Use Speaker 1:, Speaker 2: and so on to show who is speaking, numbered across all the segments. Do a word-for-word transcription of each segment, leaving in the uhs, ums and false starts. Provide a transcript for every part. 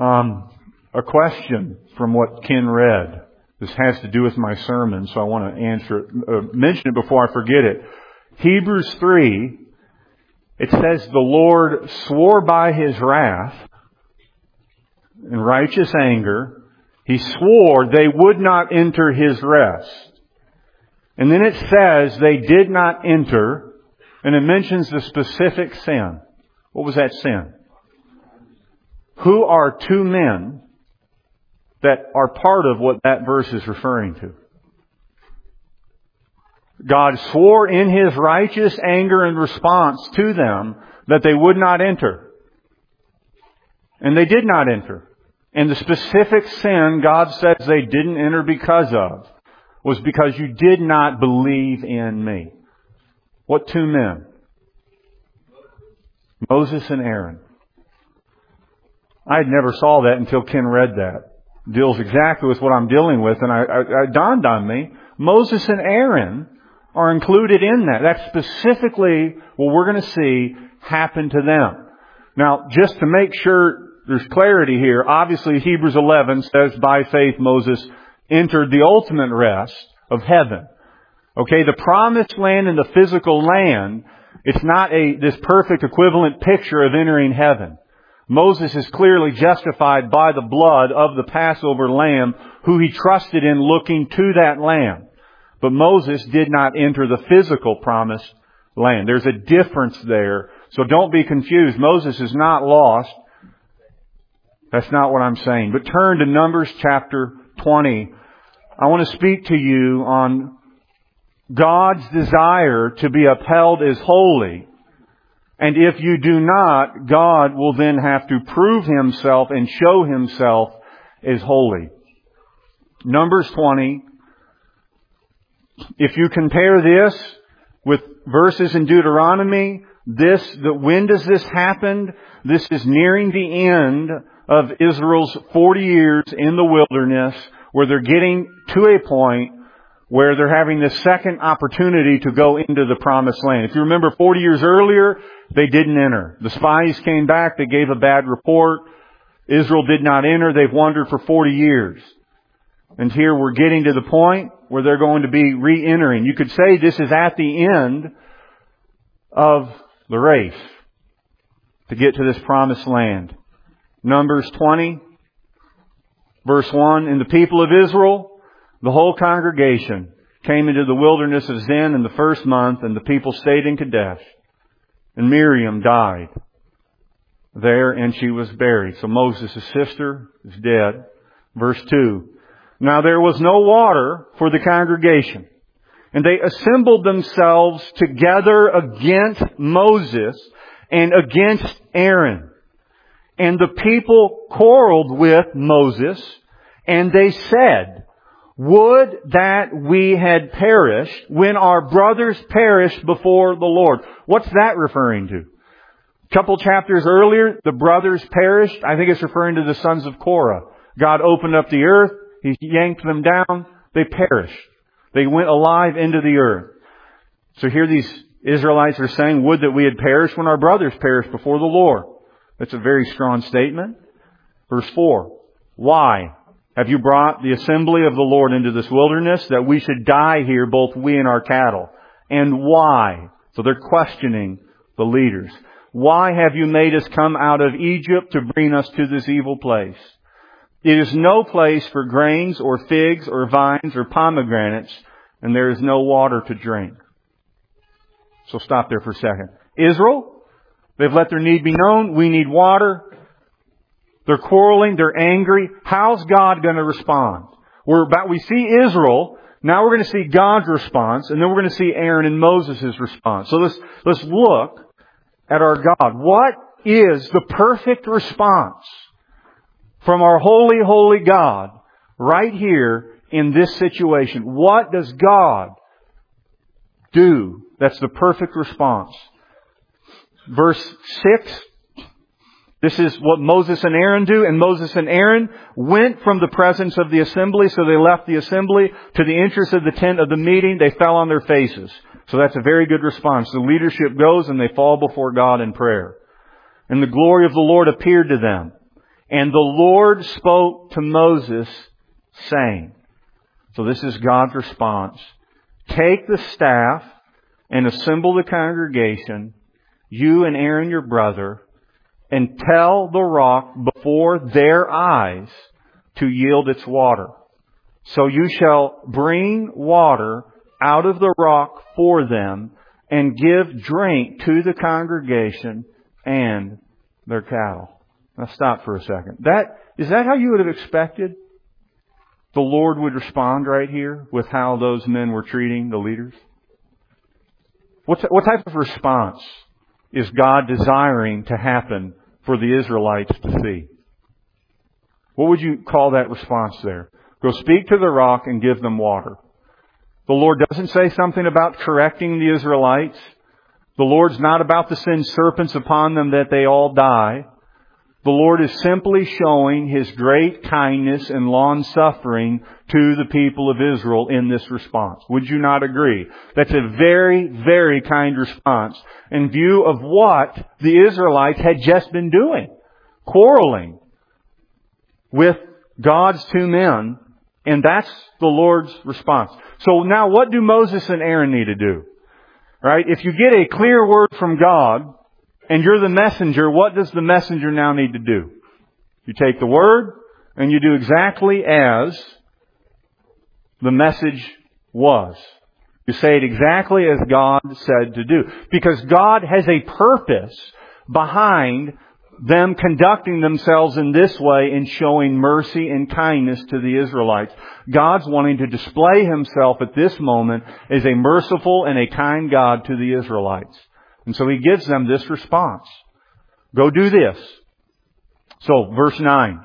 Speaker 1: Um, a question from what Ken read. This has to do with my sermon, so I want to answer it, uh, mention it before I forget it. Hebrews three, it says the Lord swore by His wrath in righteous anger. He swore they would not enter His rest. And then it says they did not enter, and it mentions the specific sin. What was that sin? Who are two men that are part of what that verse is referring to? God swore in His righteous anger and response to them that they would not enter. And they did not enter. And the specific sin God says they didn't enter because of was because you did not believe in Me. What two men? Moses and Aaron. I had never saw that until Ken read that. Deals exactly with what I'm dealing with, and I, I, it dawned on me. Moses and Aaron are included in that. That's specifically what we're going to see happen to them. Now, just to make sure there's clarity here, obviously Hebrews eleven says by faith Moses entered the ultimate rest of heaven. Okay, the promised land and the physical land, it's not a this perfect equivalent picture of entering heaven. Moses is clearly justified by the blood of the Passover lamb who he trusted in looking to that lamb. But Moses did not enter the physical promised land. There's a difference there. So don't be confused. Moses is not lost. That's not what I'm saying. But turn to Numbers chapter twenty. I want to speak to you on God's desire to be upheld as holy. And if you do not, God will then have to prove Himself and show Himself as holy. Numbers twenty. If you compare this with verses in Deuteronomy, this, the, when does this happen? This is nearing the end of Israel's forty years in the wilderness, where they're getting to a point where they're having the second opportunity to go into the promised land. If you remember forty years earlier, they didn't enter. The spies came back, they gave a bad report. Israel did not enter, they've wandered for forty years. And here we're getting to the point where they're going to be re-entering. You could say this is at the end of the race to get to this promised land. Numbers twenty, verse one, and the people of Israel, the whole congregation, came into the wilderness of Zin in the first month, and the people stayed in Kadesh. And Miriam died there, and she was buried. So Moses' sister is dead. Verse two. Now there was no water for the congregation, and they assembled themselves together against Moses and against Aaron. And the people quarreled with Moses, and they said, would that we had perished when our brothers perished before the Lord. What's that referring to? A couple chapters earlier, the brothers perished. I think it's referring to the sons of Korah. God opened up the earth. He yanked them down. They perished. They went alive into the earth. So here these Israelites are saying, would that we had perished when our brothers perished before the Lord. That's a very strong statement. Verse four. Why have you brought the assembly of the Lord into this wilderness, that we should die here, both we and our cattle? And why? So they're questioning the leaders. Why have you made us come out of Egypt to bring us to this evil place? It is no place for grains or figs or vines or pomegranates, and there is no water to drink. So stop there for a second. Israel, they've let their need be known. We need water. They're quarreling. They're angry. How's God going to respond? We're about, we see Israel. Now we're going to see God's response, and then we're going to see Aaron and Moses' response. So let's, let's look at our God. What is the perfect response from our holy, holy God right here in this situation? What does God do that's the perfect response? Verse six. This is what Moses and Aaron do. And Moses and Aaron went from the presence of the assembly. So they left the assembly to the entrance of the tent of the meeting. They fell on their faces. So that's a very good response. The leadership goes and they fall before God in prayer. And the glory of the Lord appeared to them. And the Lord spoke to Moses, saying, so this is God's response, take the staff and assemble the congregation, you and Aaron your brother, and tell the rock before their eyes to yield its water. So you shall bring water out of the rock for them and give drink to the congregation and their cattle. Now stop for a second. That, is that how you would have expected the Lord would respond right here with how those men were treating the leaders? What, what type of response is God desiring to happen for the Israelites to see? What would you call that response there? Go speak to the rock and give them water. The Lord doesn't say something about correcting the Israelites. The Lord's not about to send serpents upon them that they all die. The Lord is simply showing His great kindness and long-suffering to the people of Israel in this response. Would you not agree? That's a very, very kind response in view of what the Israelites had just been doing. Quarreling with God's two men. And that's the Lord's response. So now what do Moses and Aaron need to do? Right? If you get a clear word from God, and you're the messenger, what does the messenger now need to do? You take the word and you do exactly as the message was. You say it exactly as God said to do. Because God has a purpose behind them conducting themselves in this way and showing mercy and kindness to the Israelites. God's wanting to display Himself at this moment as a merciful and a kind God to the Israelites. And so He gives them this response. Go do this. So, verse nine.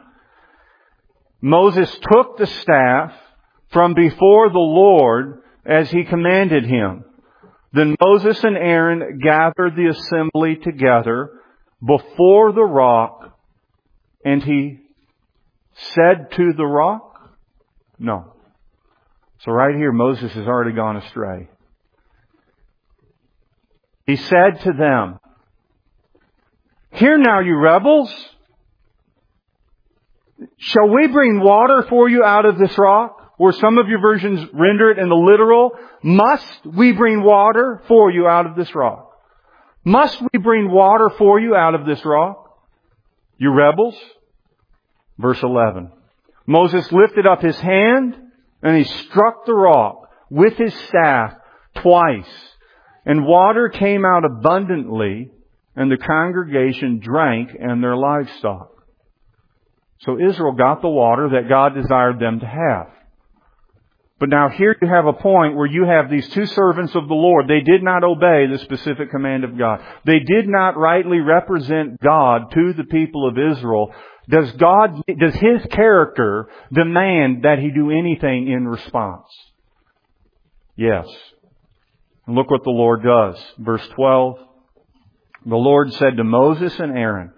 Speaker 1: Moses took the staff from before the Lord as He commanded him. Then Moses and Aaron gathered the assembly together before the rock, and he said to the rock? No. So right here, Moses has already gone astray. He said to them, hear now, you rebels. Shall we bring water for you out of this rock? Or some of your versions render it in the literal. Must we bring water for you out of this rock? Must we bring water for you out of this rock? You rebels. Verse eleven. Moses lifted up his hand and he struck the rock with his staff twice. And water came out abundantly, and the congregation drank and their livestock. So Israel got the water that God desired them to have. But now here you have a point where you have these two servants of the Lord. They did not obey the specific command of God. They did not rightly represent God to the people of Israel. Does God, does His character demand that He do anything in response? Yes. And look what the Lord does. Verse twelve. The Lord said to Moses and Aaron,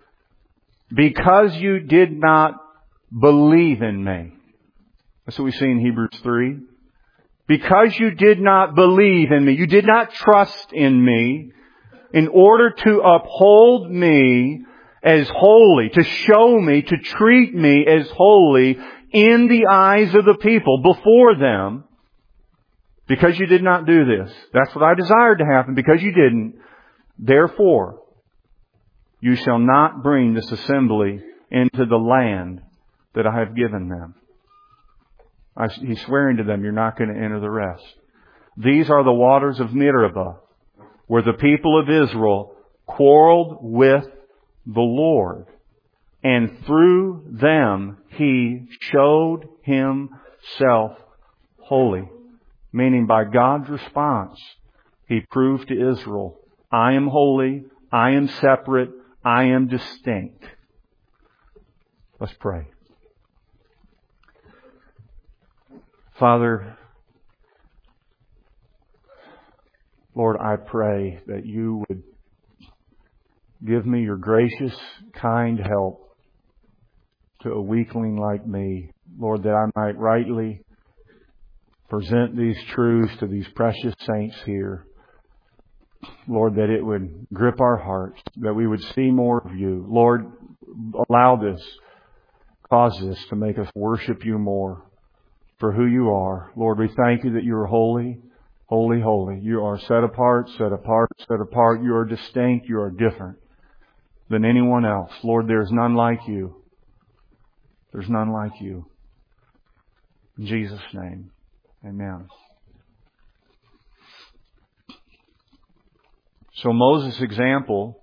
Speaker 1: because you did not believe in me. That's what we see in Hebrews three. Because you did not believe in me, you did not trust in me, in order to uphold me as holy, to show me, to treat me as holy in the eyes of the people before them, because you did not do this. That's what I desired to happen, because you didn't. Therefore, you shall not bring this assembly into the land that I have given them. I, he's swearing to them, you're not going to enter the rest. These are the waters of Meribah, where the people of Israel quarreled with the Lord. And through them He showed Himself holy. Meaning by God's response, He proved to Israel, I am holy, I am separate, I am distinct. Let's pray. Father, Lord, I pray that You would give me Your gracious, kind help to a weakling like me. Lord, that I might rightly present these truths to these precious saints here. Lord, that it would grip our hearts, that we would see more of You. Lord, allow this Cause this to make us worship You more for who You are. Lord, we thank You that You are holy, holy, holy. You are set apart, set apart, set apart. You are distinct. You are different than anyone else. Lord, there is none like You. There's none like You. In Jesus' name, amen. So Moses' example,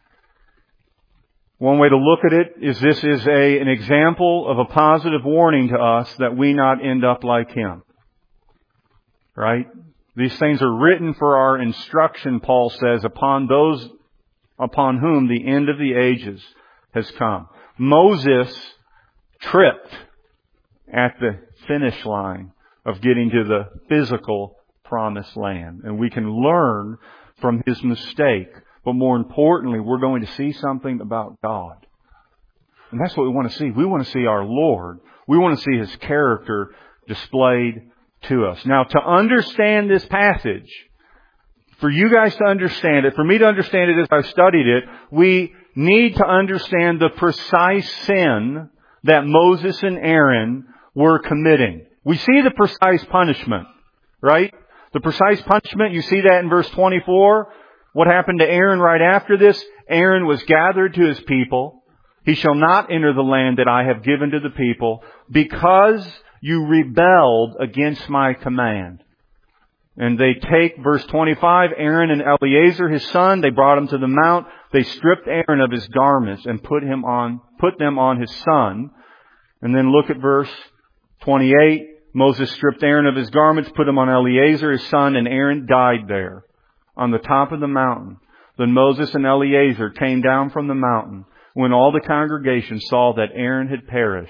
Speaker 1: one way to look at it is this is a, an example of a positive warning to us that we not end up like him. Right? These things are written for our instruction, Paul says, upon those upon whom the end of the ages has come. Moses tripped at the finish line of getting to the physical promised land. And we can learn from his mistake. But more importantly, we're going to see something about God. And that's what we want to see. We want to see our Lord. We want to see His character displayed to us. Now, to understand this passage, for you guys to understand it, for me to understand it as I've studied it, we need to understand the precise sin that Moses and Aaron were committing. We see the precise punishment, right? The precise punishment, you see that in verse twenty-four. What happened to Aaron right after this? Aaron was gathered to his people. He shall not enter the land that I have given to the people, because you rebelled against my command. And they take, verse twenty-five, Aaron and Eleazar his son, they brought him to the mount. They stripped Aaron of his garments and put him on, put them on his son. And then look at verse twenty-eight. Moses stripped Aaron of his garments, put them on Eleazar his son, and Aaron died there on the top of the mountain. Then Moses and Eleazar came down from the mountain when all the congregation saw that Aaron had perished.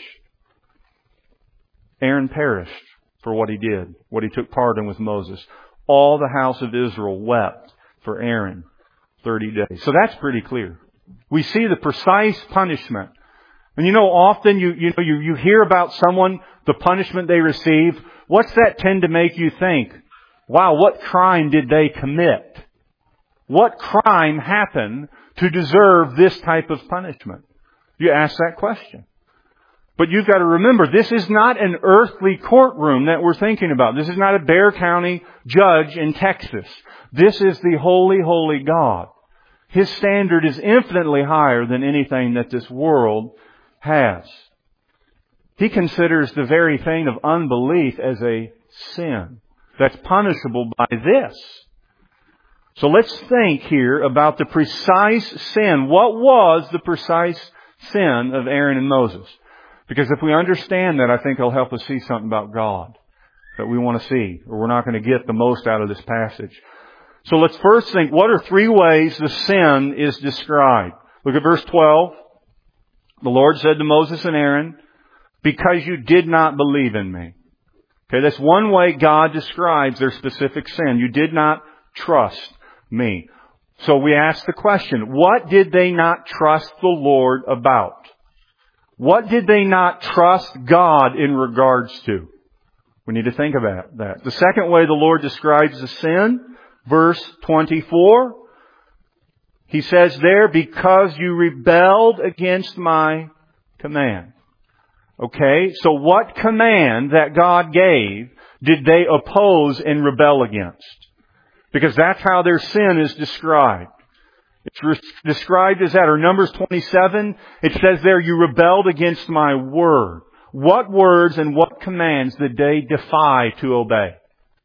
Speaker 1: Aaron perished for what he did, what he took part in with Moses. All the house of Israel wept for Aaron thirty days. So that's pretty clear. We see the precise punishment. And you know, often you, you know, you, you hear about someone, the punishment they receive. What's that tend to make you think? Wow, what crime did they commit? What crime happened to deserve this type of punishment? You ask that question. But you've got to remember, this is not an earthly courtroom that we're thinking about. This is not a Bexar County judge in Texas. This is the holy, holy God. His standard is infinitely higher than anything that this world has. He considers the very thing of unbelief as a sin that's punishable by this. So let's think here about the precise sin. What was the precise sin of Aaron and Moses? Because if we understand that, I think it'll help us see something about God that we want to see, or we're not going to get the most out of this passage. So let's first think, what are three ways the sin is described? Look at verse twelve. The Lord said to Moses and Aaron, because you did not believe in me. Okay, that's one way God describes their specific sin. You did not trust me. So we ask the question, what did they not trust the Lord about? What did they not trust God in regards to? We need to think about that. The second way the Lord describes the sin, verse twenty-four, He says there, because you rebelled against my command. Okay, so what command that God gave did they oppose and rebel against? Because that's how their sin is described. It's re- described as that. Or Numbers twenty-seven, it says there, you rebelled against my word. What words and what commands did they defy to obey?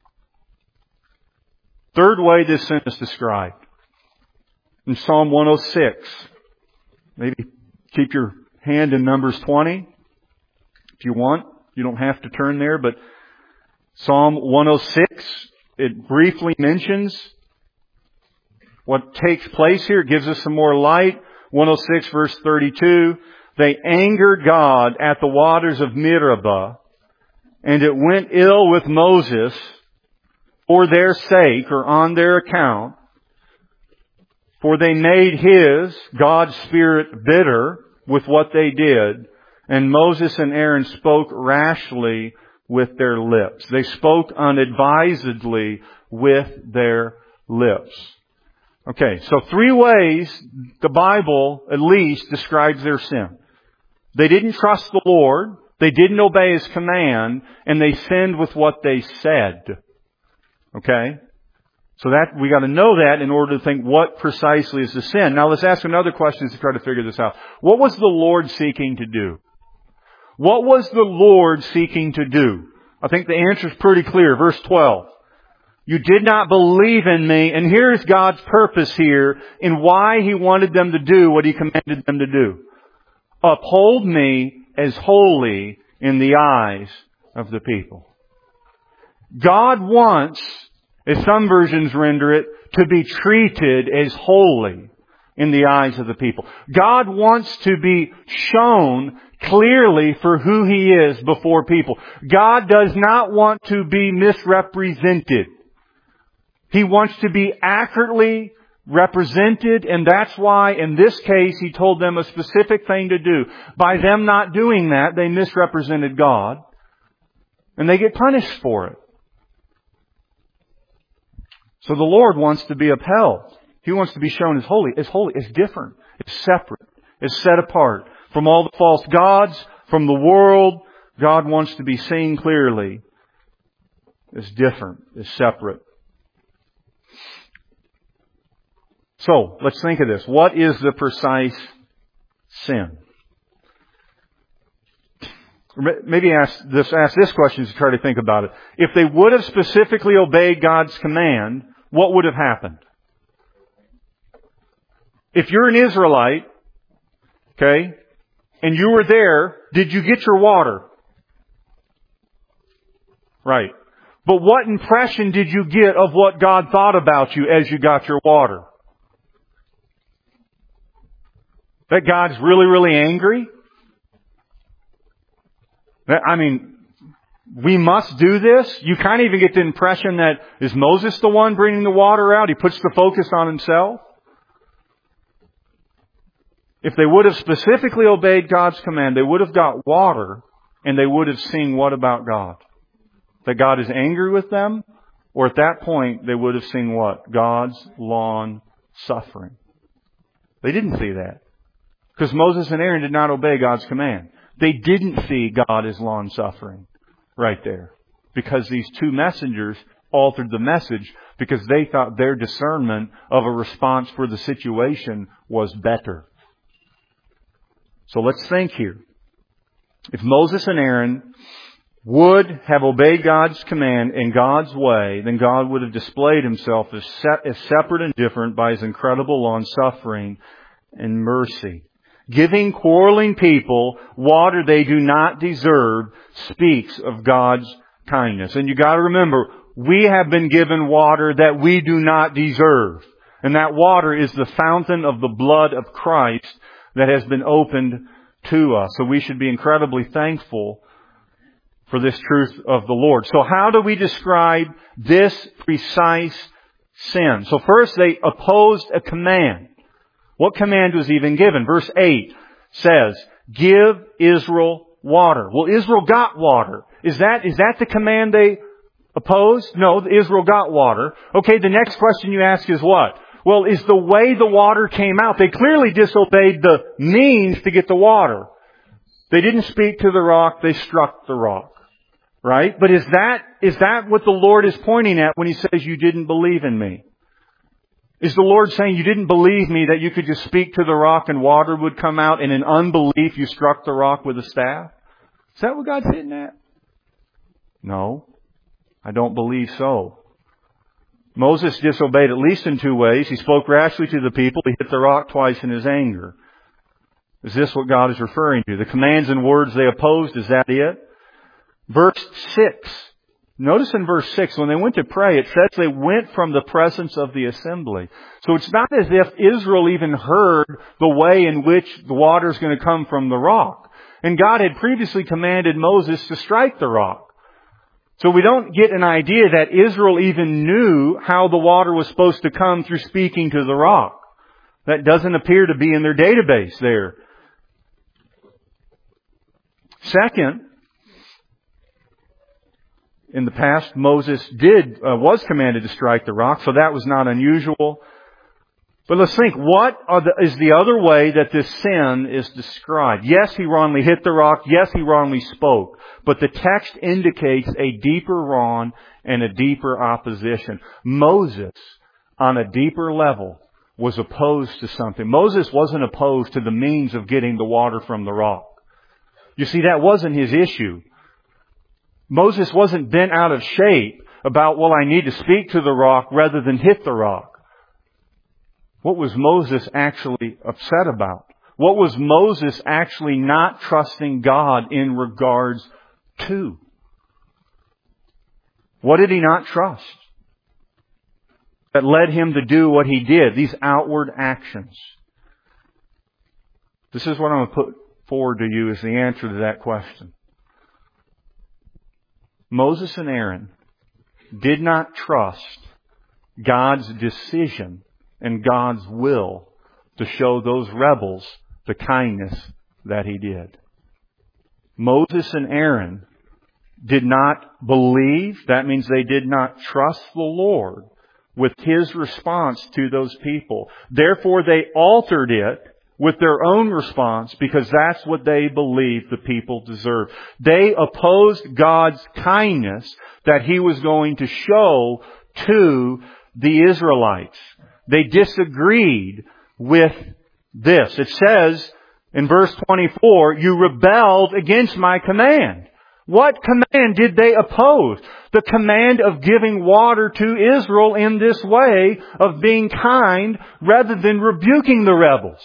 Speaker 1: Third way this sin is described. In Psalm one oh six, maybe keep your hand in Numbers twenty if you want. You don't have to turn there, but Psalm one oh six, it briefly mentions what takes place here. It gives us some more light. one oh six verse thirty-two, they angered God at the waters of Meribah, and it went ill with Moses for their sake, or on their account. For they made His, God's Spirit, bitter with what they did. And Moses and Aaron spoke rashly with their lips. They spoke unadvisedly with their lips. Okay, so three ways the Bible at least describes their sin. They didn't trust the Lord. They didn't obey His command. And they sinned with what they said. Okay? So that, we got to know that in order to think what precisely is the sin. Now let's ask another question to try to figure this out. What was the Lord seeking to do? What was the Lord seeking to do? I think the answer is pretty clear. Verse twelve. You did not believe in me. And here's God's purpose here in why He wanted them to do what He commanded them to do. Uphold me as holy in the eyes of the people. God wants, as some versions render it, to be treated as holy in the eyes of the people. God wants to be shown clearly for who He is before people. God does not want to be misrepresented. He wants to be accurately represented, and that's why in this case He told them a specific thing to do. By them not doing that, they misrepresented God, and they get punished for it. So the Lord wants to be upheld. He wants to be shown as holy. As holy, as different, as separate, as set apart from all the false gods, from the world. God wants to be seen clearly as different, as separate. So, let's think of this. What is the precise sin? Maybe ask this, ask this question to try to think about it. If they would have specifically obeyed God's command, what would have happened? If you're an Israelite, okay, and you were there, did you get your water? Right. But what impression did you get of what God thought about you as you got your water? That God's really, really angry? That, I mean, we must do this? You kind of even get the impression that, is Moses the one bringing the water out? He puts the focus on himself? If they would have specifically obeyed God's command, they would have got water, and they would have seen what about God? That God is angry with them? Or at that point, they would have seen what? God's long suffering. They didn't see that. Because Moses and Aaron did not obey God's command. They didn't see God as long suffering right there. Because these two messengers altered the message because they thought their discernment of a response for the situation was better. So let's think here. If Moses and Aaron would have obeyed God's command in God's way, then God would have displayed Himself as, se- as separate and different by His incredible long suffering and mercy. Giving quarreling people water they do not deserve speaks of God's kindness. And you got to remember, we have been given water that we do not deserve. And that water is the fountain of the blood of Christ that has been opened to us. So we should be incredibly thankful for this truth of the Lord. So how do we describe this precise sin? So first they opposed a command. What command was even given? Verse eight says, give Israel water. Well, Israel got water. Is that, is that the command they opposed? No, Israel got water. Okay, the next question you ask is what? Well, is the way the water came out? They clearly disobeyed the means to get the water. They didn't speak to the rock, they struck the rock. Right? But is that, is that what the Lord is pointing at when He says you didn't believe in me? Is the Lord saying you didn't believe me that you could just speak to the rock and water would come out, and in unbelief you struck the rock with a staff? Is that what God's hitting at? No. I don't believe so. Moses disobeyed at least in two ways. He spoke rashly to the people. He hit the rock twice in his anger. Is this what God is referring to? The commands and words they opposed, is that it? Verse six. Notice in verse six, when they went to pray, it says they went from the presence of the assembly. So it's not as if Israel even heard the way in which the water is going to come from the rock. And God had previously commanded Moses to strike the rock. So we don't get an idea that Israel even knew how the water was supposed to come through speaking to the rock. That doesn't appear to be in their database there. Second, in the past, Moses did uh, was commanded to strike the rock, so that was not unusual. But let's think, what are the, is the other way that this sin is described? Yes, he wrongly hit the rock. Yes, he wrongly spoke. But the text indicates a deeper wrong and a deeper opposition. Moses, on a deeper level, was opposed to something. Moses wasn't opposed to the means of getting the water from the rock. You see, that wasn't his issue. Moses wasn't bent out of shape about, well, I need to speak to the rock rather than hit the rock. What was Moses actually upset about? What was Moses actually not trusting God in regards to? What did he not trust that led him to do what he did, these outward actions? This is what I'm going to put forward to you as the answer to that question. Moses and Aaron did not trust God's decision and God's will to show those rebels the kindness that He did. Moses and Aaron did not believe, that means they did not trust the Lord with His response to those people. Therefore, they altered it with their own response because that's what they believed the people deserved. They opposed God's kindness that He was going to show to the Israelites. They disagreed with this. It says in verse twenty-four, you rebelled against my command. What command did they oppose? The command of giving water to Israel in this way, of being kind rather than rebuking the rebels.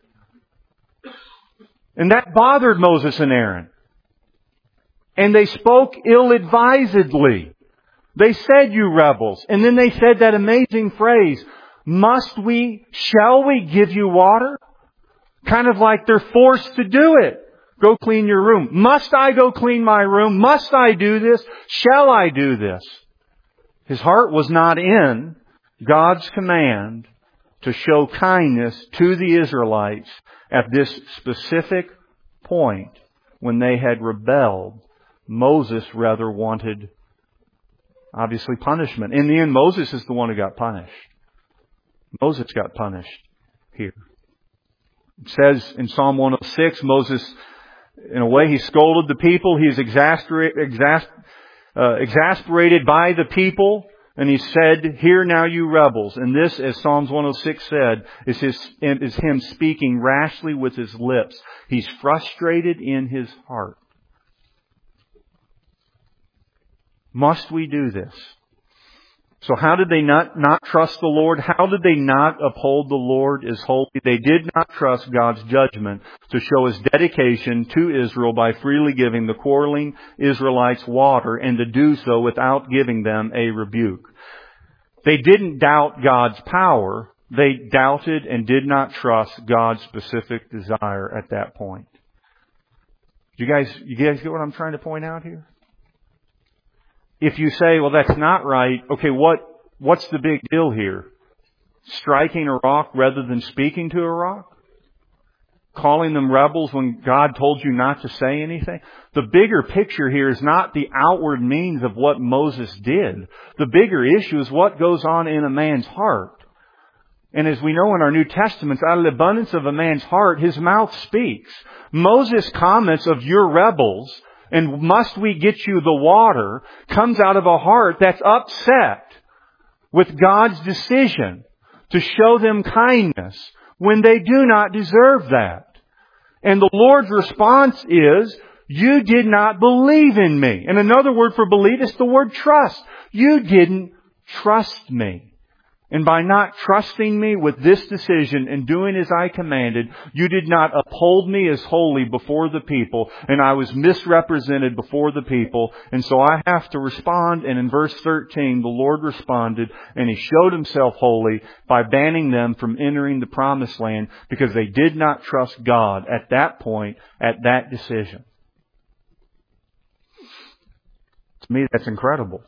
Speaker 1: And that bothered Moses and Aaron. And they spoke ill-advisedly. They said, you rebels. And then they said that amazing phrase, must we, shall we give you water? Kind of like they're forced to do it. Go clean your room. Must I go clean my room? Must I do this? Shall I do this? His heart was not in God's command to show kindness to the Israelites at this specific point when they had rebelled. Moses rather wanted, obviously, punishment. In the end, Moses is the one who got punished. Moses got punished here. It says in Psalm one oh six, Moses, in a way, he scolded the people. He is exasper- exas- uh, exasperated by the people. And he said, hear now, you rebels. And this, as Psalms one oh six said, is, his, is him speaking rashly with his lips. He's frustrated in his heart. Must we do this? So how did they not, not trust the Lord? How did they not uphold the Lord as holy? They did not trust God's judgment to show His dedication to Israel by freely giving the quarreling Israelites water, and to do so without giving them a rebuke. They didn't doubt God's power. They doubted and did not trust God's specific desire at that point. You guys, you guys get what I'm trying to point out here? If you say, well, that's not right, okay, what, what's the big deal here? Striking a rock rather than speaking to a rock? Calling them rebels when God told you not to say anything? The bigger picture here is not the outward means of what Moses did. The bigger issue is what goes on in a man's heart. And as we know in our New Testaments, out of the abundance of a man's heart, his mouth speaks. Moses' comments of "you're rebels" and "must we get you the water" comes out of a heart that's upset with God's decision to show them kindness when they do not deserve that. And the Lord's response is, you did not believe in me. And another word for believe is the word trust. You didn't trust me. And by not trusting me with this decision and doing as I commanded, you did not uphold me as holy before the people, and I was misrepresented before the people. And so I have to respond. And in verse thirteen, the Lord responded, and He showed Himself holy by banning them from entering the promised land because they did not trust God at that point, at that decision. To me, that's incredible.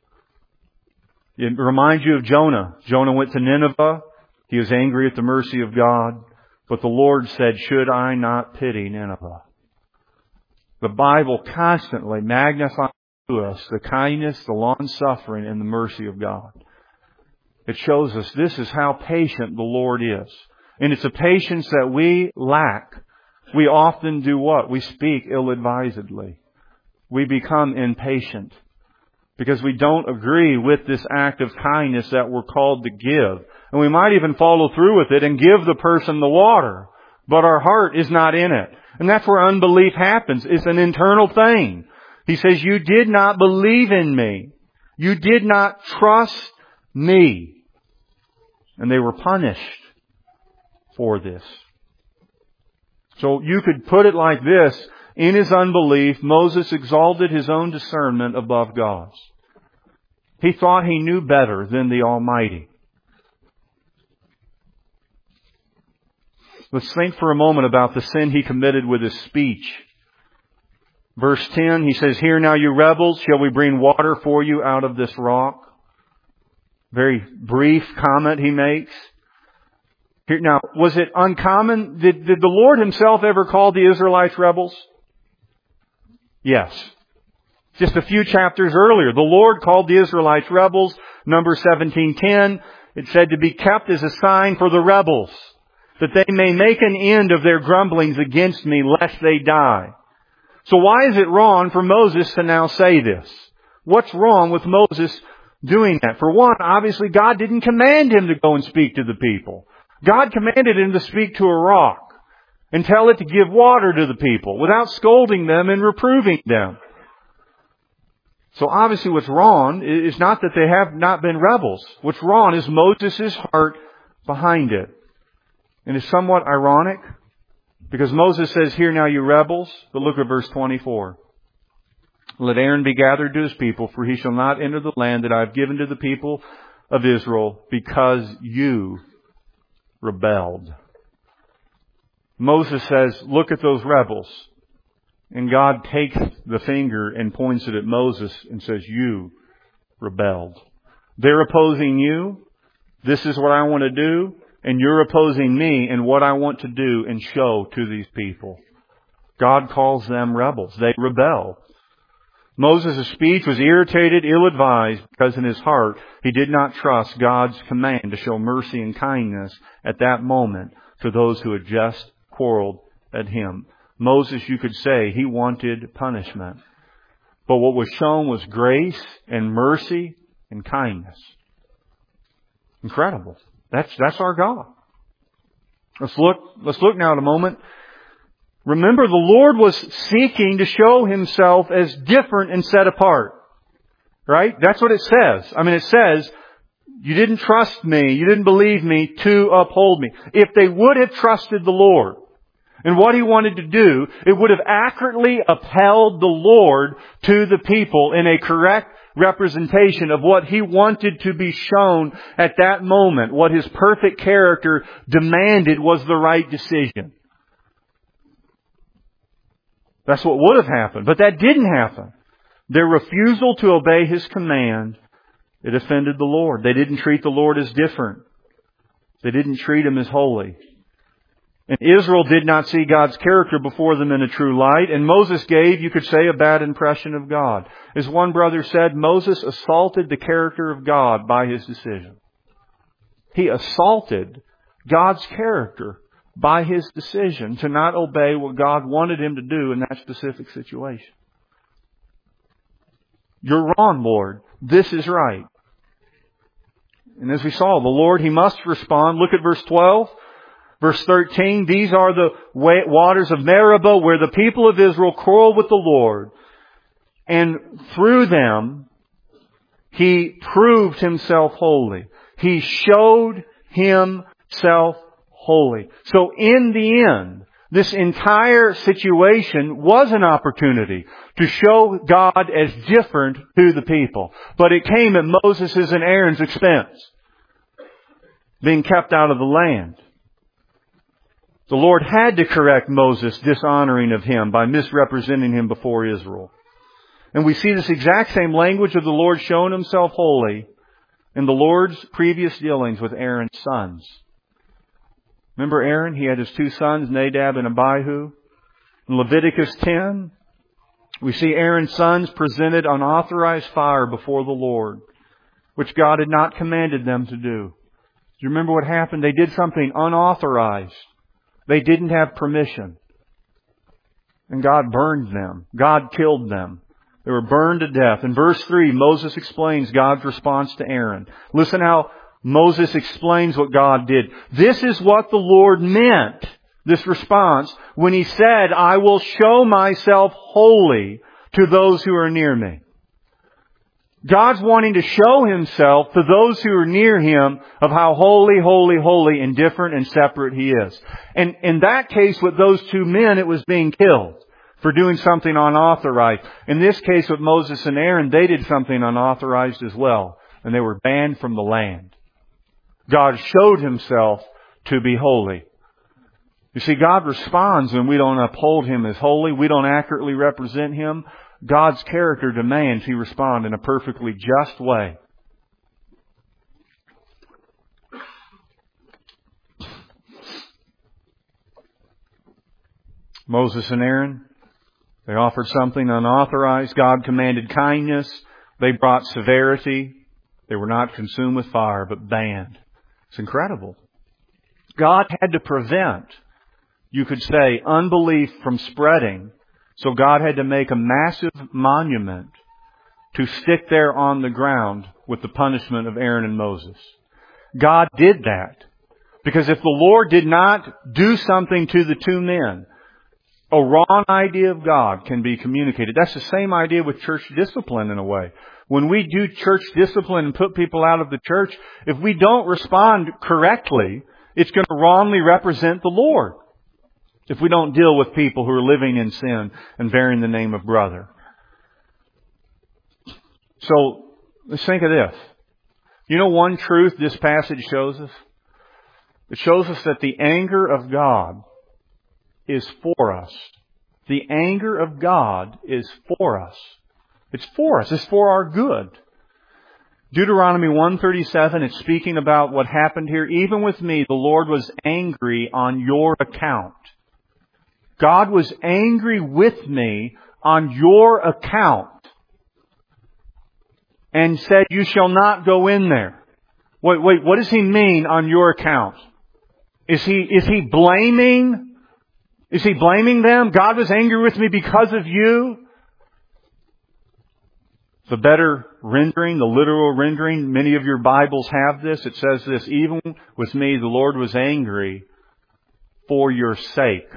Speaker 1: It reminds you of Jonah. Jonah went to Nineveh. He was angry at the mercy of God. But the Lord said, should I not pity Nineveh? The Bible constantly magnifies to us the kindness, the long-suffering, and the mercy of God. It shows us this is how patient the Lord is. And it's a patience that we lack. We often do what? We speak ill-advisedly. We become impatient because we don't agree with this act of kindness that we're called to give. And we might even follow through with it and give the person the water. But our heart is not in it. And that's where unbelief happens. It's an internal thing. He says, you did not believe in me. You did not trust me. And they were punished for this. So you could put it like this. In his unbelief, Moses exalted his own discernment above God's. He thought he knew better than the Almighty. Let's think for a moment about the sin he committed with his speech. Verse ten, he says, Hear now, you rebels, shall we bring water for you out of this rock? Very brief comment he makes. Here, now, was it uncommon? Did, did the Lord Himself ever call the Israelites rebels? Yes. Just a few chapters earlier, the Lord called the Israelites rebels. Numbers seventeen ten, it said to be kept as a sign for the rebels, that they may make an end of their grumblings against me, lest they die. So why is it wrong for Moses to now say this? What's wrong with Moses doing that? For one, obviously God didn't command him to go and speak to the people. God commanded him to speak to a rock and tell it to give water to the people without scolding them and reproving them. So obviously what's wrong is not that they have not been rebels. What's wrong is Moses' heart behind it. And it's somewhat ironic because Moses says, Hear now, you rebels. But look at verse twenty-four. Let Aaron be gathered to his people, for he shall not enter the land that I have given to the people of Israel, because you rebelled. Moses says, look at those rebels. And God takes the finger and points it at Moses and says, you rebelled. They're opposing you. This is what I want to do. And you're opposing me and what I want to do and show to these people. God calls them rebels. They rebel. Moses' speech was irritated, ill-advised, because in his heart he did not trust God's command to show mercy and kindness at that moment to those who had just quarreled at him. Moses, you could say, he wanted punishment. But what was shown was grace and mercy and kindness. Incredible. That's, that's our God. Let's look, let's look now at a moment. Remember, the Lord was seeking to show Himself as different and set apart. Right? That's what it says. I mean, it says, you didn't trust me, you didn't believe me to uphold me. If they would have trusted the Lord and what He wanted to do, it would have accurately upheld the Lord to the people in a correct representation of what He wanted to be shown at that moment. What His perfect character demanded was the right decision. That's what would have happened. But that didn't happen. Their refusal to obey His command, it offended the Lord. They didn't treat the Lord as different. They didn't treat Him as holy. And Israel did not see God's character before them in a true light. And Moses gave, you could say, a bad impression of God. As one brother said, Moses assaulted the character of God by his decision. He assaulted God's character by his decision to not obey what God wanted him to do in that specific situation. You're wrong, Lord. This is right. And as we saw, the Lord, He must respond. Look at verse twelve. Verse thirteen, these are the waters of Meribah where the people of Israel quarreled with the Lord. And through them, He proved Himself holy. He showed Himself holy. So in the end, this entire situation was an opportunity to show God as different to the people. But it came at Moses' and Aaron's expense, being kept out of the land. The Lord had to correct Moses' dishonoring of Him by misrepresenting him before Israel. And we see this exact same language of the Lord showing Himself holy in the Lord's previous dealings with Aaron's sons. Remember Aaron? He had his two sons, Nadab and Abihu. In Leviticus ten, we see Aaron's sons presented unauthorized fire before the Lord. which God had not commanded them to do. Do you remember what happened? They did something unauthorized. They didn't have permission. And God burned them. God killed them. They were burned to death. In verse three, Moses explains God's response to Aaron. Listen how Moses explains what God did. This is what the Lord meant, this response, when He said, I will show myself holy to those who are near me. God's wanting to show Himself to those who are near Him of how holy, holy, holy, and different and separate He is. And in that case, with those two men, it was being killed for doing something unauthorized. In this case, with Moses and Aaron, they did something unauthorized as well. And they were banned from the land. God showed Himself to be holy. You see, God responds when we don't uphold Him as holy. We don't accurately represent Him. God's character demands He respond in a perfectly just way. Moses and Aaron, they offered something unauthorized. God commanded kindness. They brought severity. They were not consumed with fire, but banned. It's incredible. God had to prevent, you could say, unbelief from spreading. So God had to make a massive monument to stick there on the ground with the punishment of Aaron and Moses. God did that because if the Lord did not do something to the two men, a wrong idea of God can be communicated. That's the same idea with church discipline in a way. When we do church discipline and put people out of the church, if we don't respond correctly, it's going to wrongly represent the Lord. If we don't deal with people who are living in sin and bearing the name of brother. So, let's think of this. You know one truth this passage shows us? It shows us that the anger of God is for us. The anger of God is for us. It's for us. It's for our good. Deuteronomy one thirty-seven, it's speaking about what happened here. Even with me, the Lord was angry on your account. God was angry with me on your account and said, you shall not go in there. Wait, wait, what does He mean on your account? Is He, is He blaming, is He blaming them? God was angry with me because of you? The better rendering, the literal rendering, many of your Bibles have this. It says this, even with me, the Lord was angry for your sake.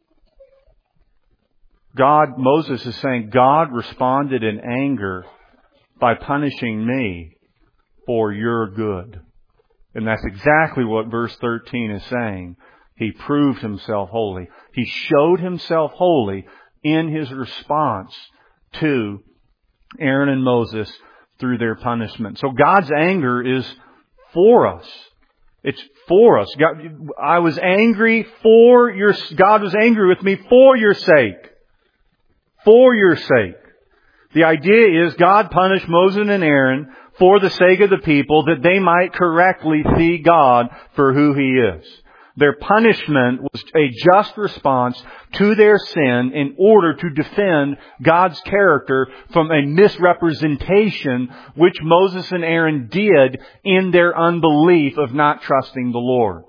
Speaker 1: God, Moses is saying, God responded in anger by punishing me for your good. And that's exactly what verse thirteen is saying. He proved Himself holy. He showed Himself holy in His response to Aaron and Moses through their punishment. So God's anger is for us. It's for us. God, I was angry for your, God was angry with me for your sake. For your sake. The idea is God punished Moses and Aaron for the sake of the people that they might correctly see God for who He is. Their punishment was a just response to their sin in order to defend God's character from a misrepresentation which Moses and Aaron did in their unbelief of not trusting the Lord.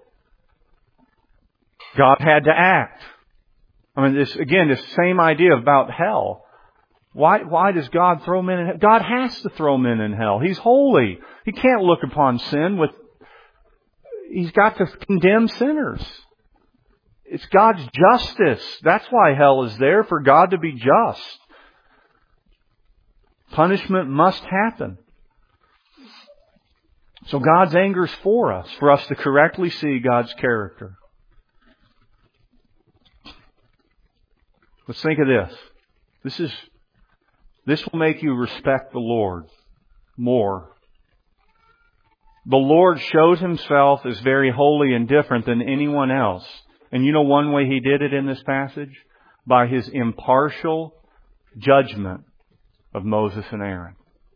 Speaker 1: God had to act. I mean, this, again, this same idea about hell. Why, why does God throw men in hell? God has to throw men in hell. He's holy. He can't look upon sin with, He's got to condemn sinners. It's God's justice. That's why hell is there, for God to be just. Punishment must happen. So God's anger is for us, for us to correctly see God's character. Let's think of this. This is, this will make you respect the Lord more. The Lord showed Himself as very holy and different than anyone else. And you know one way He did it in this passage? By His impartial judgment of Moses and Aaron.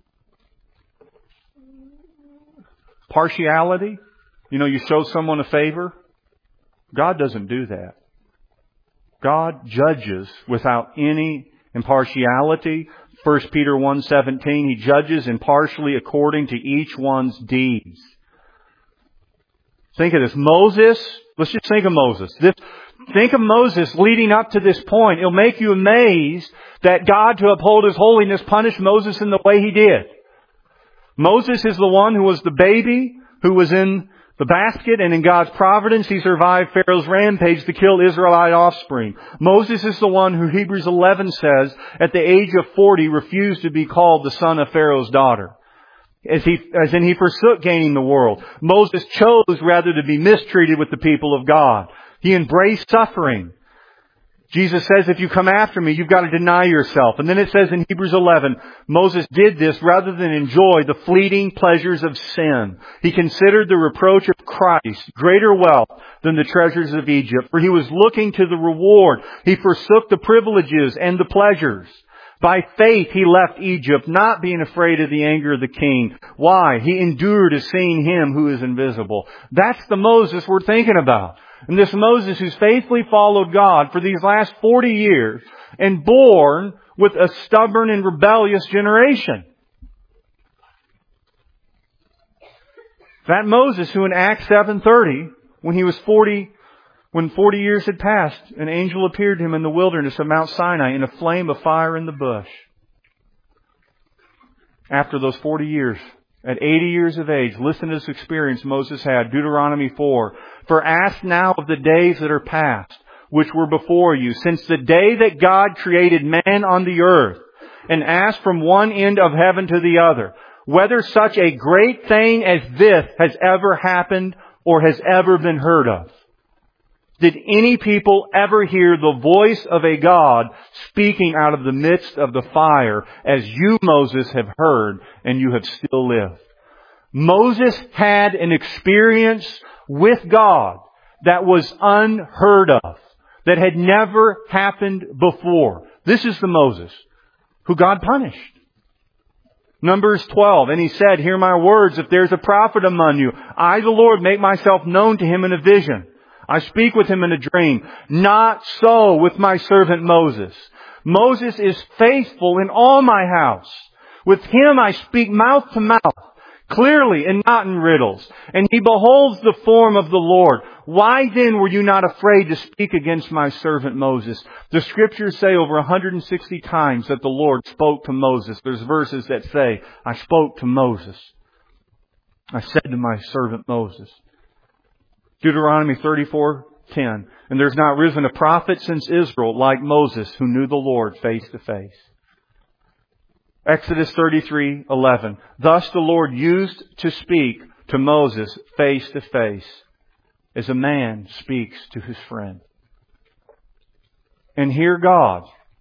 Speaker 1: Partiality? You know, you show someone a favor? God doesn't do that. God judges without any impartiality, First Peter one seventeen, He judges impartially according to each one's deeds. Think of this. Moses, let's just think of Moses. This, think of Moses leading up to this point. It'll make you amazed that God, to uphold His holiness, punished Moses in the way He did. Moses is the one who was the baby, who was in the basket, and in God's providence, he survived Pharaoh's rampage to kill Israelite offspring. Moses is the one who Hebrews eleven says, at the age of forty, refused to be called the son of Pharaoh's daughter. As he, as in he forsook gaining the world. Moses chose rather to be mistreated with the people of God. He embraced suffering. Jesus says, if you come after me, you've got to deny yourself. And then it says in Hebrews eleven, Moses did this rather than enjoy the fleeting pleasures of sin. He considered the reproach of Christ greater wealth than the treasures of Egypt, for he was looking to the reward. He forsook the privileges and the pleasures. By faith he left Egypt, not being afraid of the anger of the king. Why? He endured as seeing Him who is invisible. That's the Moses we're thinking about. And this Moses who's faithfully followed God for these last forty years and born with a stubborn and rebellious generation. That Moses who in Acts seven thirty, when he was forty, when forty years had passed, an angel appeared to him in the wilderness of Mount Sinai in a flame of fire in the bush. After those forty years, at eighty years of age, listen to this experience Moses had. Deuteronomy four. For ask now of the days that are past, which were before you, since the day that God created man on the earth, and ask from one end of heaven to the other, whether such a great thing as this has ever happened or has ever been heard of. Did any people ever hear the voice of a God speaking out of the midst of the fire as you, Moses, have heard and you have still lived? Moses had an experience with God that was unheard of, that had never happened before. This is the Moses who God punished. Numbers twelve, and he said, hear my words, if there's a prophet among you, I, the Lord, make myself known to him in a vision. I speak with him in a dream. Not so with my servant Moses. Moses is faithful in all my house. With him I speak mouth to mouth, clearly and not in riddles. And he beholds the form of the Lord. Why then were you not afraid to speak against my servant Moses? The Scriptures say over one hundred sixty times that the Lord spoke to Moses. There's verses that say, I spoke to Moses. I said to my servant Moses. Deuteronomy thirty-four ten. And there's not risen a prophet since Israel like Moses who knew the Lord face to face. Exodus thirty-three eleven. Thus the Lord used to speak to Moses face to face as a man speaks to his friend. And here God,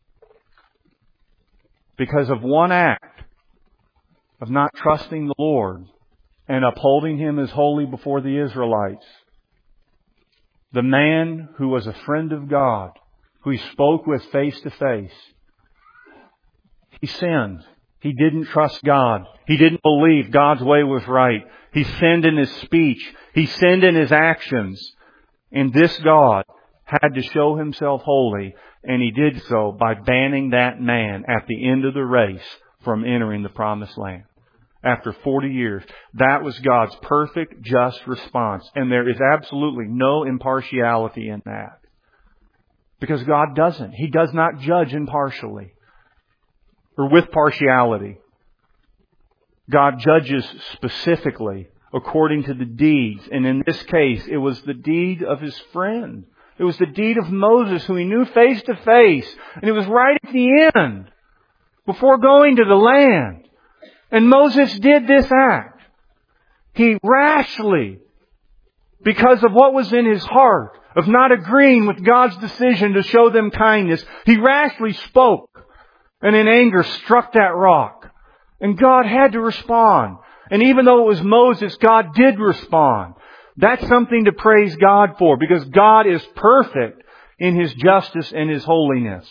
Speaker 1: because of one act of not trusting the Lord and upholding Him as holy before the Israelites, the man who was a friend of God, who He spoke with face to face, he sinned. He didn't trust God. He didn't believe God's way was right. He sinned in his speech. He sinned in his actions. And this God had to show Himself holy, and He did so by banning that man at the end of the race from entering the promised land. After forty years. That was God's perfect, just response. And there is absolutely no impartiality in that. Because God doesn't. He does not judge impartially. Or with partiality. God judges specifically according to the deeds. And in this case, it was the deed of His friend. It was the deed of Moses, who He knew face to face. And it was right at the end, before going to the land. And Moses did this act. He rashly, because of what was in his heart, of not agreeing with God's decision to show them kindness, he rashly spoke and in anger struck that rock. And God had to respond. And even though it was Moses, God did respond. That's something to praise God for, because God is perfect in His justice and His holiness.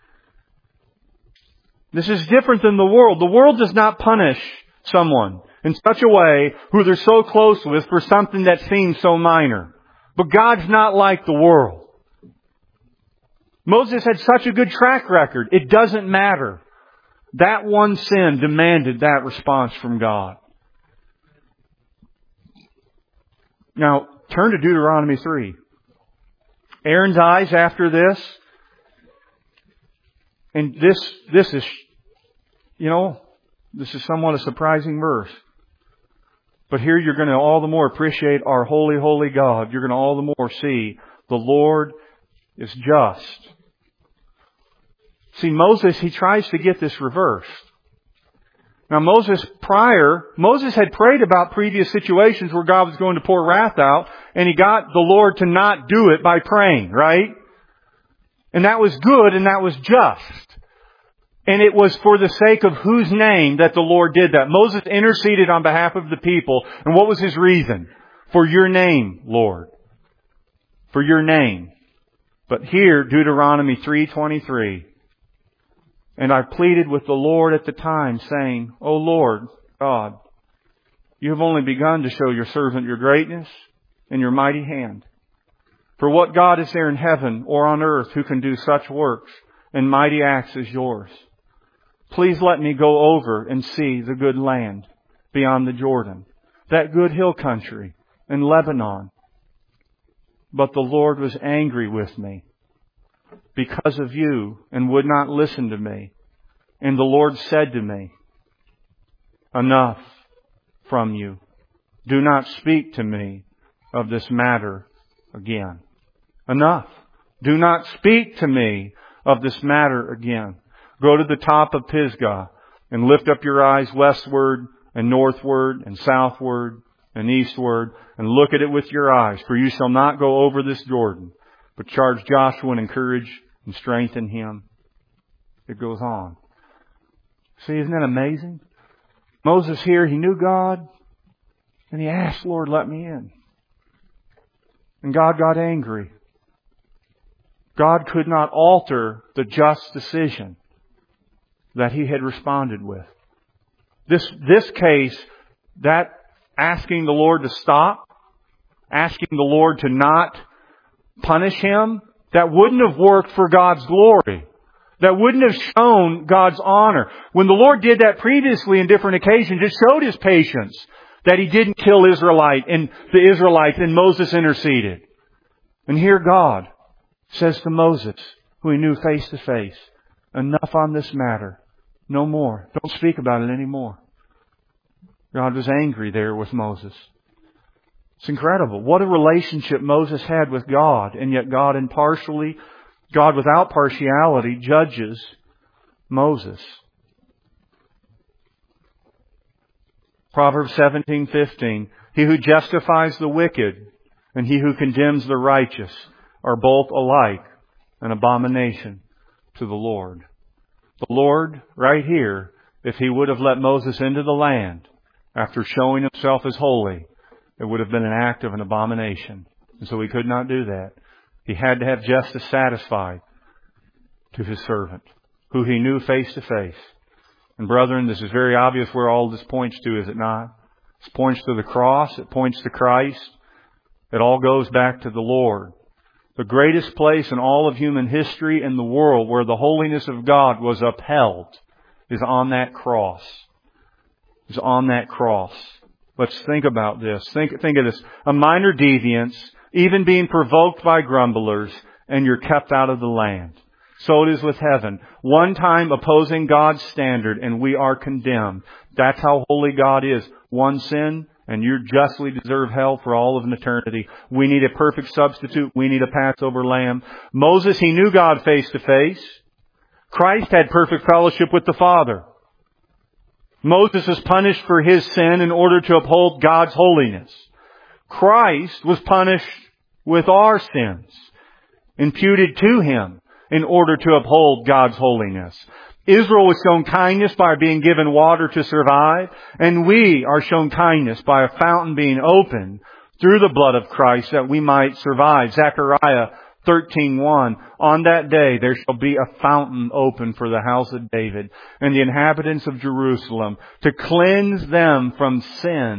Speaker 1: This is different than the world. The world does not punish someone in such a way who they're so close with for something that seems so minor. But God's not like the world. Moses had such a good track record. It doesn't matter. That one sin demanded that response from God. Now, turn to Deuteronomy three. Aaron's eyes after this, and this, this is, you know, this is somewhat a surprising verse. But here you're going to all the more appreciate our holy, holy God. You're going to all the more see the Lord is just. See, Moses, he tries to get this reversed. Now Moses prior, Moses had prayed about previous situations where God was going to pour wrath out, and he got the Lord to not do it by praying, right? And that was good and that was just. And it was for the sake of whose name that the Lord did that. Moses interceded on behalf of the people. And what was his reason? For your name, Lord. For your name. But here, Deuteronomy three twenty-three. And I pleaded with the Lord at the time, saying, O Lord, God, you have only begun to show your servant your greatness and your mighty hand. For what God is there in heaven or on earth who can do such works and mighty acts as yours? Please let me go over and see the good land beyond the Jordan, that good hill country in Lebanon. But the Lord was angry with me because of you and would not listen to me. And the Lord said to me, enough from you. Do not speak to me of this matter again. Enough. Do not speak to me of this matter again. Go to the top of Pisgah and lift up your eyes westward and northward and southward and eastward and look at it with your eyes. For you shall not go over this Jordan, but charge Joshua and encourage and strengthen him. It goes on. See, isn't that amazing? Moses here, he knew God and he asked, Lord, let me in. And God got angry. God could not alter the just decision that he had responded with. This, this case, that asking the Lord to stop, asking the Lord to not punish him, that wouldn't have worked for God's glory. That wouldn't have shown God's honor. When the Lord did that previously in different occasions, it showed His patience that He didn't kill Israelite and the Israelites and Moses interceded. And here God says to Moses, who he knew face to face, enough on this matter. No more. Don't speak about it anymore. God was angry there with Moses. It's incredible. What a relationship Moses had with God, and yet God impartially, God without partiality, judges Moses. Proverbs seventeen fifteen. He who justifies the wicked and he who condemns the righteous are both alike an abomination to the Lord. The Lord, right here, if He would have let Moses into the land after showing Himself as holy, it would have been an act of an abomination. And so He could not do that. He had to have justice satisfied to His servant, who He knew face to face. And brethren, this is very obvious where all this points to, is it not? It points to the cross. It points to Christ. It all goes back to the Lord. The greatest place in all of human history in the world where the holiness of God was upheld is on that cross. Is on that cross. Let's think about this. Think, think of this. A minor deviance, even being provoked by grumblers, and you're kept out of the land. So it is with heaven. One time opposing God's standard and we are condemned. That's how holy God is. One sin and you justly deserve hell for all of an eternity. We need a perfect substitute. We need a Passover lamb. Moses, he knew God face to face. Christ had perfect fellowship with the Father. Moses was punished for his sin in order to uphold God's holiness. Christ was punished with our sins, imputed to Him in order to uphold God's holiness. Israel was shown kindness by being given water to survive, and we are shown kindness by a fountain being opened through the blood of Christ that we might survive. Zechariah thirteen one. On that day there shall be a fountain open for the house of David and the inhabitants of Jerusalem to cleanse them from sin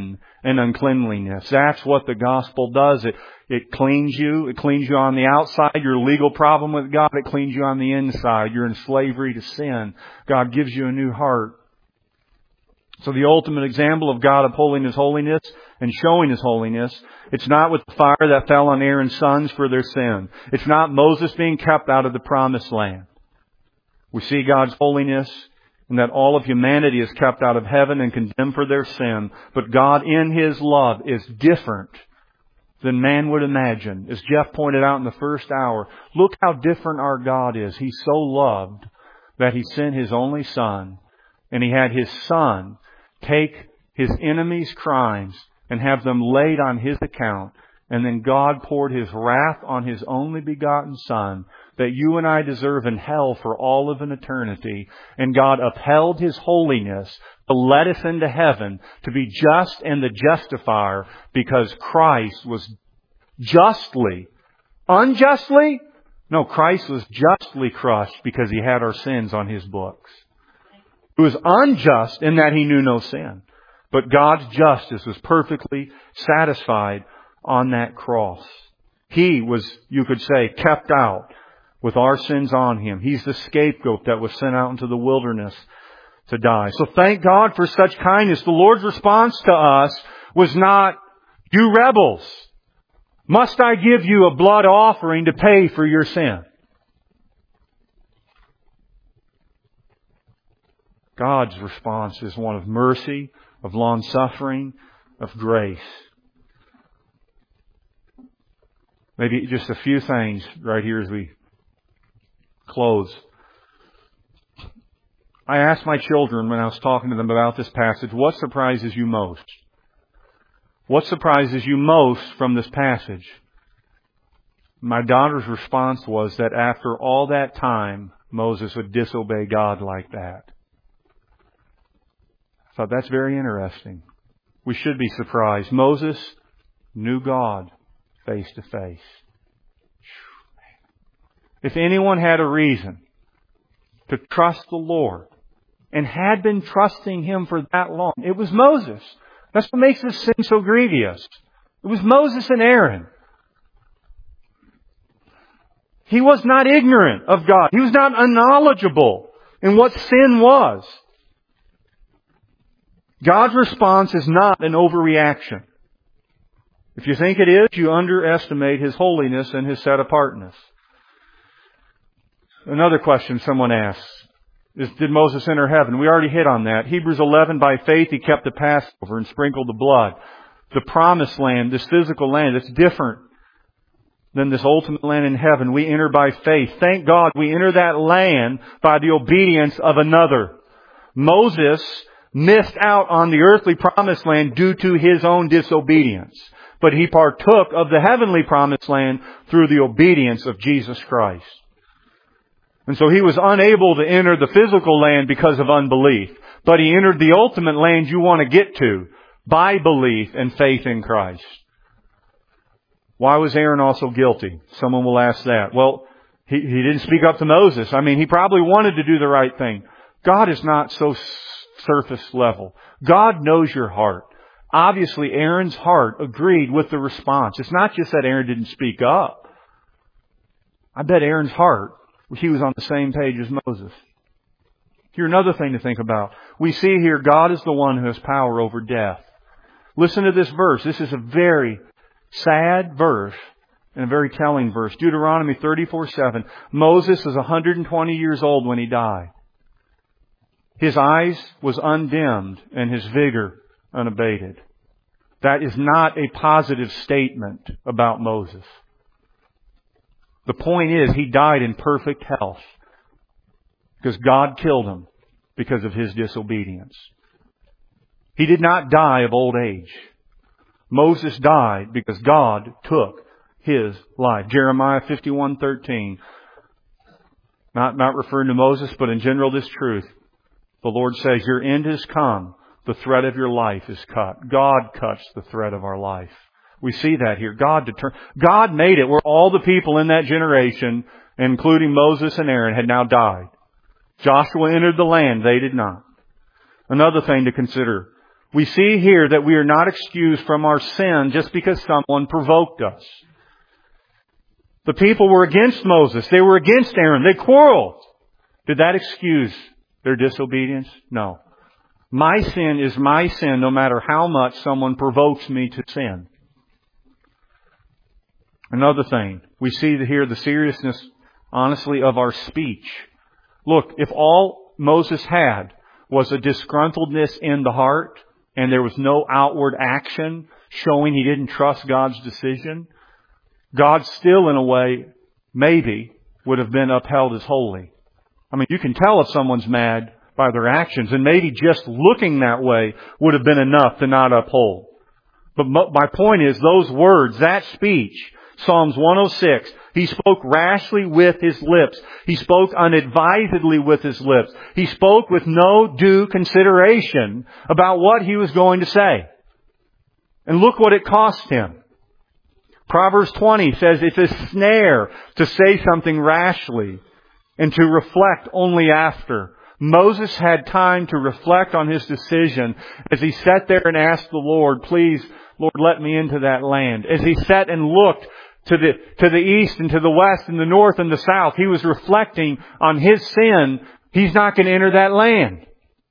Speaker 1: and uncleanliness. That's what the gospel does. It, it cleans you. It cleans you on the outside. Your legal problem with God. It cleans you on the inside. You're in slavery to sin. God gives you a new heart. So the ultimate example of God upholding His holiness and showing His holiness, it's not with the fire that fell on Aaron's sons for their sin. It's not Moses being kept out of the promised land. We see God's holiness and that all of humanity is kept out of heaven and condemned for their sin. But God in His love is different than man would imagine. As Jeff pointed out in the first hour, look how different our God is. He's so loved that He sent His only Son, and He had His Son take His enemies' crimes and have them laid on His account. And then God poured His wrath on His only begotten Son that you and I deserve in hell for all of an eternity. And God upheld His holiness to let us into heaven, to be just and the justifier, because Christ was justly, unjustly? No, Christ was justly crushed because He had our sins on His books. He was unjust in that He knew no sin. But God's justice was perfectly satisfied on that cross. He was, you could say, kept out with our sins on Him. He's the scapegoat that was sent out into the wilderness to die. So thank God for such kindness. The Lord's response to us was not, you rebels, must I give you a blood offering to pay for your sin? God's response is one of mercy, of long-suffering, of grace. Maybe just a few things right here as we close. I asked my children when I was talking to them about this passage, what surprises you most? What surprises you most from this passage? My daughter's response was that after all that time, Moses would disobey God like that. I thought that's very interesting. We should be surprised. Moses knew God face to face. If anyone had a reason to trust the Lord and had been trusting Him for that long, it was Moses. That's what makes this sin so grievous. It was Moses and Aaron. He was not ignorant of God. He was not unknowledgeable in what sin was. God's response is not an overreaction. If you think it is, you underestimate His holiness and His set-apartness. Another question someone asks is, did Moses enter heaven? We already hit on that. Hebrews eleven, by faith He kept the Passover and sprinkled the blood. The promised land, this physical land, it's different than this ultimate land in heaven. We enter by faith. Thank God we enter that land by the obedience of another. Moses missed out on the earthly promised land due to his own disobedience. But he partook of the heavenly promised land through the obedience of Jesus Christ. And so he was unable to enter the physical land because of unbelief. But he entered the ultimate land you want to get to by belief and faith in Christ. Why was Aaron also guilty? Someone will ask that. Well, he, he didn't speak up to Moses. I mean, he probably wanted to do the right thing. God is not so surface level. God knows your heart. Obviously, Aaron's heart agreed with the response. It's not just that Aaron didn't speak up. I bet Aaron's heart, he was on the same page as Moses. Here's another thing to think about. We see here God is the one who has power over death. Listen to this verse. This is a very sad verse and a very telling verse. Deuteronomy thirty-four seven. Moses was one hundred twenty years old when he died. His eyes was undimmed and his vigor unabated. That is not a positive statement about Moses. The point is, he died in perfect health because God killed him because of his disobedience. He did not die of old age. Moses died because God took his life. Jeremiah fifty-one thirteen. Not, not referring to Moses, but in general this truth. The Lord says, your end has come. The thread of your life is cut. God cuts the thread of our life. We see that here. God deter- God made it where all the people in that generation, including Moses and Aaron, had now died. Joshua entered the land. They did not. Another thing to consider. We see here that we are not excused from our sin just because someone provoked us. The people were against Moses. They were against Aaron. They quarreled. Did that excuse their disobedience? No. My sin is my sin no matter how much someone provokes me to sin. Another thing, we see here the seriousness, honestly, of our speech. Look, if all Moses had was a disgruntledness in the heart, and there was no outward action showing he didn't trust God's decision, God still, in a way, maybe, would have been upheld as holy. I mean, you can tell if someone's mad by their actions, and maybe just looking that way would have been enough to not uphold. But my point is, those words, that speech, Psalms one oh six, he spoke rashly with his lips. He spoke unadvisedly with his lips. He spoke with no due consideration about what he was going to say. And look what it cost him. Proverbs twenty says it's a snare to say something rashly and to reflect only after. Moses had time to reflect on his decision as he sat there and asked the Lord, please, Lord, let me into that land. As he sat and looked to the, to the east and to the west and the north and the south, he was reflecting on his sin. He's not going to enter that land.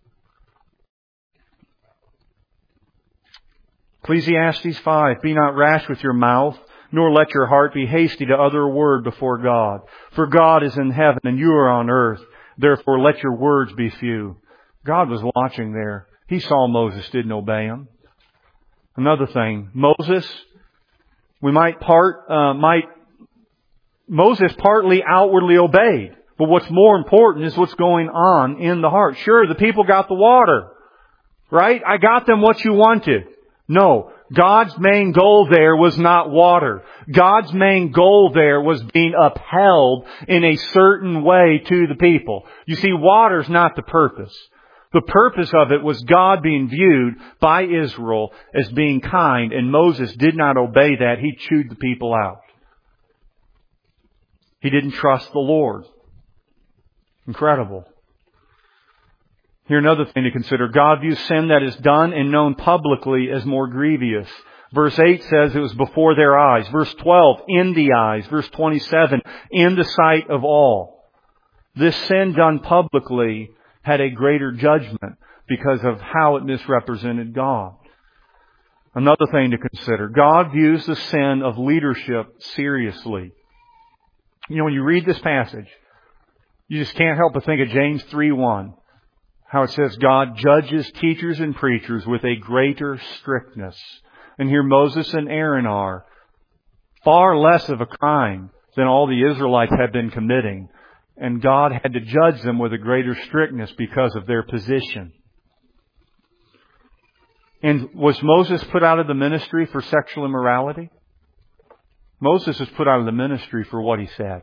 Speaker 1: Ecclesiastes five, be not rash with your mouth, nor let your heart be hasty to utter a word before God. For God is in heaven and you are on earth. Therefore let your words be few. God was watching there. He saw Moses didn't obey him. Another thing, Moses, we might part, uh, might, Moses partly outwardly obeyed. But what's more important is what's going on in the heart. Sure, the people got the water. Right? I got them what you wanted. No. God's main goal there was not water. God's main goal there was being upheld in a certain way to the people. You see, water's not the purpose. The purpose of it was God being viewed by Israel as being kind, and Moses did not obey that. He chewed the people out. He didn't trust the Lord. Incredible. Here another thing to consider. God views sin that is done and known publicly as more grievous. Verse eight says it was before their eyes. Verse twelve, in the eyes. Verse twenty-seven, in the sight of all. This sin done publicly had a greater judgment because of how it misrepresented God. Another thing to consider. God views the sin of leadership seriously. You know, when you read this passage, you just can't help but think of James three one. How it says God judges teachers and preachers with a greater strictness. And here Moses and Aaron are far less of a crime than all the Israelites had been committing. And God had to judge them with a greater strictness because of their position. And was Moses put out of the ministry for sexual immorality? Moses was put out of the ministry for what he said.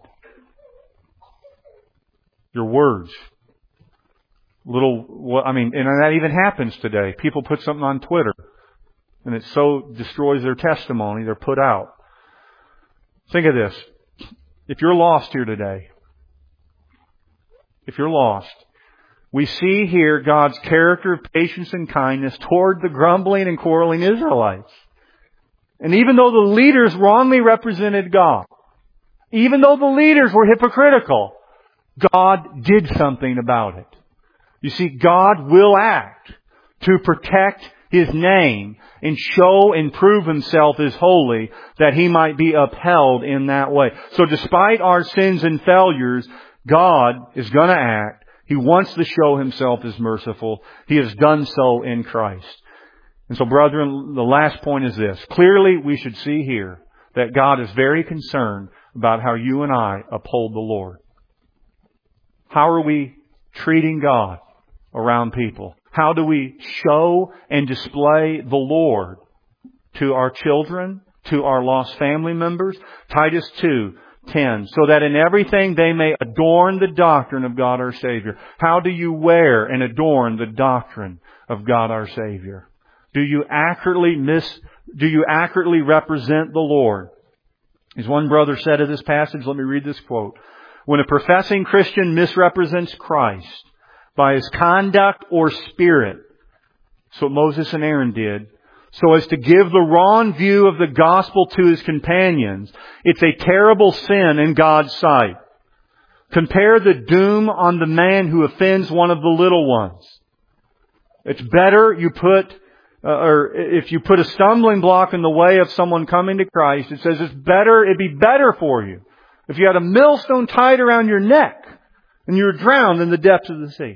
Speaker 1: Your words. Little, I mean, and that even happens today. People put something on Twitter, and it so destroys their testimony, they're put out. Think of this. If you're lost here today, if you're lost, we see here God's character of patience and kindness toward the grumbling and quarreling Israelites. And even though the leaders wrongly represented God, even though the leaders were hypocritical, God did something about it. You see, God will act to protect His name and show and prove Himself as holy, that He might be upheld in that way. So despite our sins and failures, God is going to act. He wants to show Himself as merciful. He has done so in Christ. And so, brethren, the last point is this. Clearly, we should see here that God is very concerned about how you and I uphold the Lord. How are we treating God around people? How do we show and display the Lord to our children, to our lost family members? Titus two ten, so that in everything they may adorn the doctrine of God our Savior. How do you wear and adorn the doctrine of God our Savior? Do you accurately miss, do you accurately represent the Lord? As one brother said of this passage, let me read this quote. When a professing Christian misrepresents Christ by his conduct or spirit, So what Moses and Aaron did, so as to give the wrong view of the gospel to his companions. It's a terrible sin in God's sight. Compare the doom on the man who offends one of the little ones. It's better you put, uh, or if you put a stumbling block in the way of someone coming to Christ, it says it's better, it'd be better for you if you had a millstone tied around your neck and you were drowned in the depths of the sea.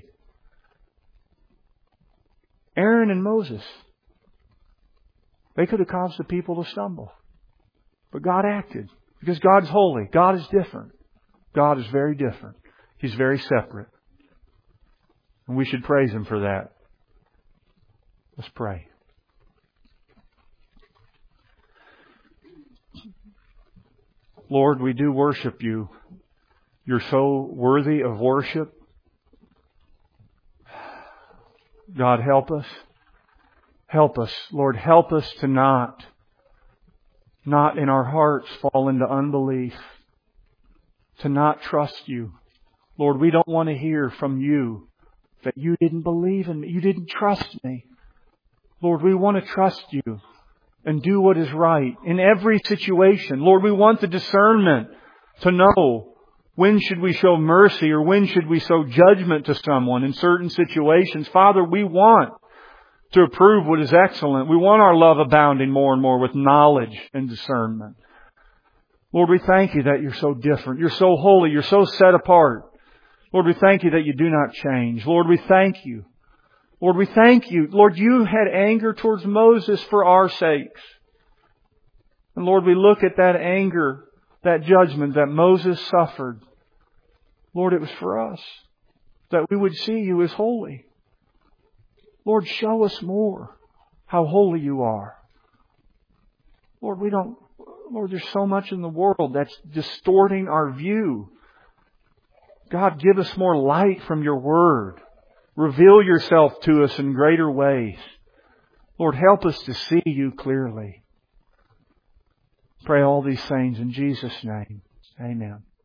Speaker 1: Aaron and Moses, they could have caused the people to stumble. But God acted. Because God's holy. God is different. God is very different. He's very separate. And we should praise Him for that. Let's pray. Lord, we do worship You. You're so worthy of worship. God, help us. Help us. Lord, help us to not, not in our hearts fall into unbelief. To not trust You. Lord, we don't want to hear from You that You didn't believe in me. You didn't trust me. Lord, we want to trust You and do what is right in every situation. Lord, we want the discernment to know when should we show mercy or when should we show judgment to someone in certain situations. Father, we want to approve what is excellent. We want our love abounding more and more with knowledge and discernment. Lord, we thank You that You're so different. You're so holy. You're so set apart. Lord, we thank You that You do not change. Lord, we thank You. Lord, we thank You. Lord, You had anger towards Moses for our sakes. And Lord, we look at that anger, that judgment that Moses suffered. Lord, it was for us, that we would see You as holy. Lord, show us more how holy You are. Lord, we don't, Lord, there's so much in the world that's distorting our view. God, give us more light from Your Word. Reveal Yourself to us in greater ways. Lord, help us to see You clearly. Pray all these things in Jesus' name. Amen.